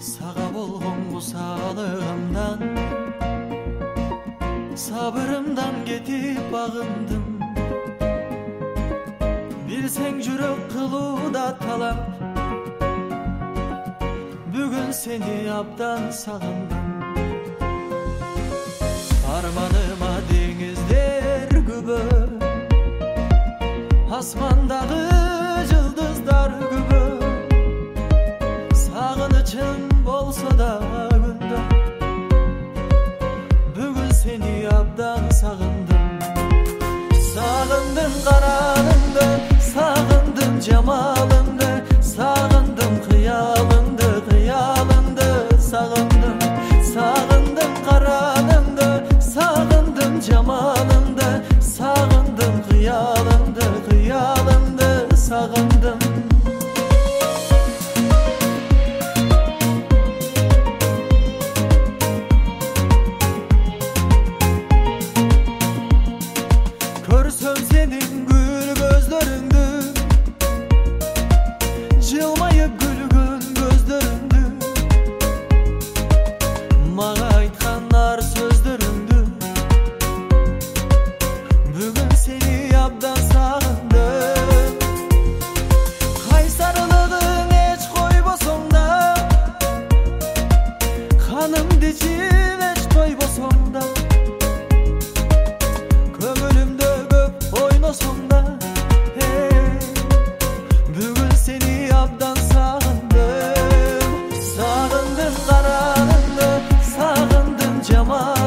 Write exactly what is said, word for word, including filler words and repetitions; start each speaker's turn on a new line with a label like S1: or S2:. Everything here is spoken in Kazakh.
S1: Сага болгон кусалыгымдан, сабырымдан кетип багындым. Билсең жүрөк кылууда талап, бүгүн сени абдан сагындым. Арманыма деңиздер күбө, асмандагы жылдыздар күбө. Сагынычым болсо да күндө, бүгүн сени абдан сагындым. Сагындым караныңды, сагындым жамалыңды, сагындым кыялыңды, кыялыңды сагындым. Сагындым караныңды, сагындым жамалыңды, сагындым кыялыңды, кыялыңды сагындым. Көрсөм сенин гүл көздөрүңдү, жылмайып күлгөн көздөрүңдү, мага айткан ар сөздөрүңдү, бүгүн сени абдан сагындым. Кайсарлыгың эч койбосоң да, канымды ичип эч тойбосоң да, көңүлүмдө көп ойносоң да, бүгүн сени абдан сагындым. Сагындым караныңды, сагындым жамалыңды,